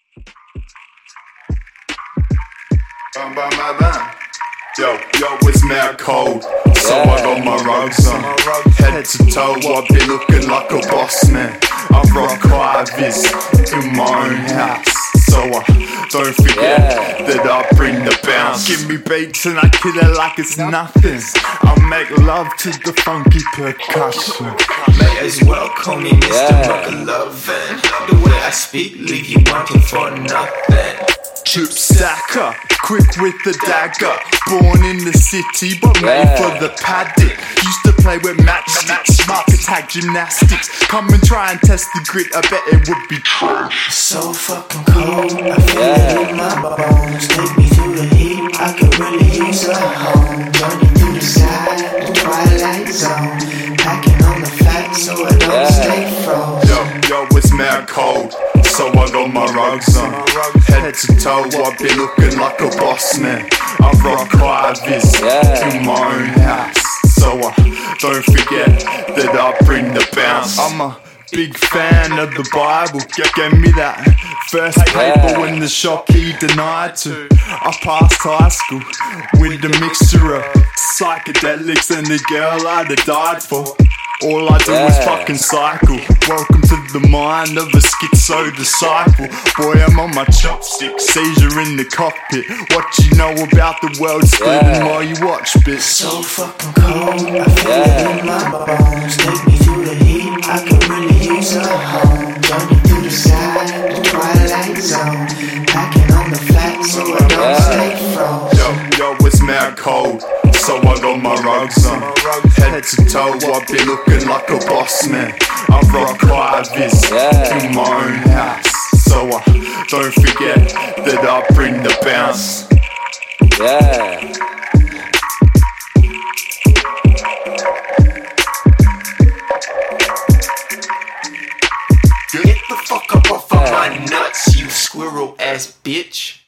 Bam, bam, bam, bam. Yo, it's mad cold, so I got my rugs on. Head to toe, I be looking like a boss man. I rock high-vis in my own house, so I don't forget that I bring the bounce. Give me beats and I kill it like it's nothing. I make love to the funky percussion. May as well call me Mr. McLovin. The way I speak, leave you wanting for nothing. Chip stacker, quick with the dagger. Born in the city, but made for the paddock. Used to play with matchsticks, mark attack gymnastics. Come and try and test the grit, I bet it would be trash. So fucking cold, I feel it in my bones. Take me through the heat, I could really use a home. Journey through the side, the twilight zone. Packing on the facts so I don't stay frozen. Yo, it's mad cold, so I got my rugs on. Head to toe, I be looking like a boss man. I rock high-vis in my own house, so I don't forget that I bring the bounce. I'm a big fan of the Bible. Get me that first paper when the shop he denied to. I passed high school with a mixture of psychedelics and the girl I'd have died for. All I do is fucking cycle. Welcome to the mind of a schizo disciple. Boy, I'm on my chopstick, seizure in the cockpit. What you know about the world splitting while you watch, bitch? So fucking cold, I feel it in my bones. Take me through the heat, I could really use a home. Journey through the side, the twilight zone. Packing on the facts so I don't stay frozen. Yo, it's mad cold, so I got my rugs on. Head to toe, I be looking like a boss man. I rock high-vis in my own house, so I don't forget that I bring the bounce. Get the fuck up off of my nuts, you squirrel ass bitch.